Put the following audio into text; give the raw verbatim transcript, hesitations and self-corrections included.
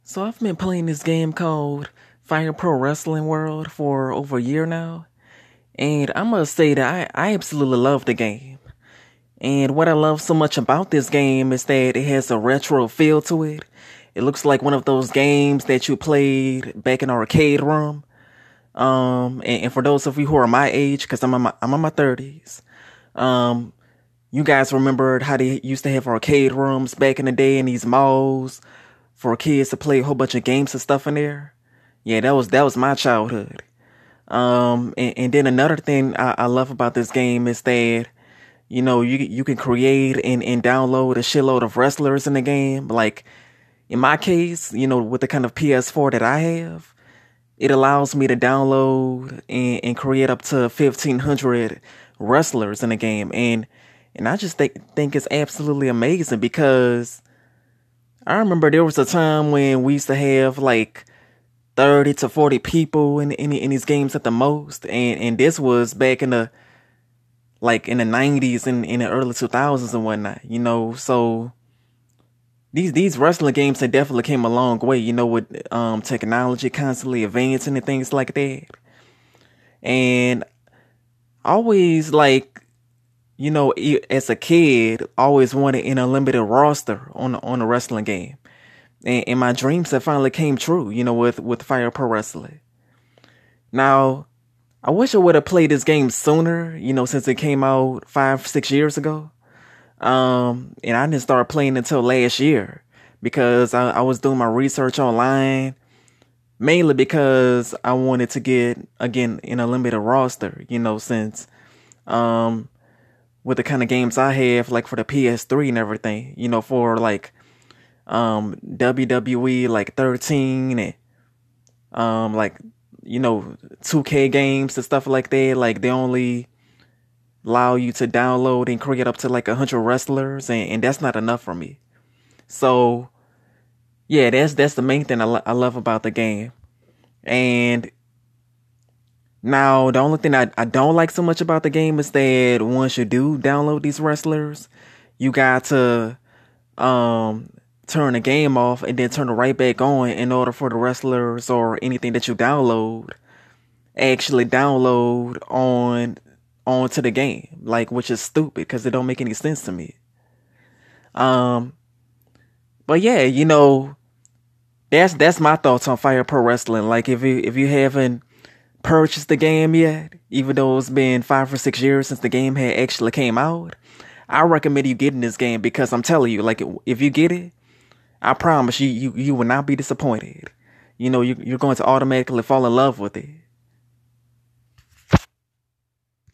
So I've been playing this game called Fire Pro Wrestling World for over a year now. And I must say that I, I absolutely love the game. And what I love so much about this game is that it has a retro feel to it. It looks like one of those games that you played back in an arcade room. Um, and, and for those of you who are my age, because I'm in my, I'm in my thirties, um, you guys remembered how they used to have arcade rooms back in the day in these malls for kids to play a whole bunch of games and stuff in there. Yeah, that was that was my childhood. Um, and, and then another thing I, I love about this game is that, you know, you you can create and, and download a shitload of wrestlers in the game. Like in my case, you know, with the kind of P S four that I have, it allows me to download and, and create up to fifteen hundred wrestlers in the game. And and I just think think it's absolutely amazing because I remember there was a time when we used to have like thirty to forty people in in, in these games at the most, and and this was back in the like in the nineties and in the early two thousands and whatnot, you know. So these these wrestling games have definitely came a long way, you know, with um technology constantly advancing and things like that. And always like, you know, as a kid, always wanted an unlimited roster on on a wrestling game. And, and my dreams have finally came true, you know, with, with Fire Pro Wrestling. Now, I wish I would have played this game sooner, you know, since it came out five, six years ago. Um, and I didn't start playing until last year because I, I was doing my research online, mainly because I wanted to get, again, an unlimited roster, you know, since, um, with the kind of games I have, like for the P S three and everything, you know, for like, um, W W E like thirteen and, um, like, you know, two K games and stuff like that. Like they only allow you to download and create up to like a hundred wrestlers, and, and that's not enough for me. So yeah, that's, that's the main thing I, lo- I love about the game. And now, the only thing I, I don't like so much about the game is that once you do download these wrestlers, you got to um turn the game off and then turn it right back on in order for the wrestlers or anything that you download actually download on onto the game. Like, which is stupid because it don't make any sense to me. Um, but yeah, you know, that's that's my thoughts on Fire Pro Wrestling. Like, if you if you haven't purchased the game yet, even though it's been five or six years since the game had actually came out, I recommend you getting this game because I'm telling you, like, if you get it, I promise you, you, you will not be disappointed. You know, you, you're going to automatically fall in love with it.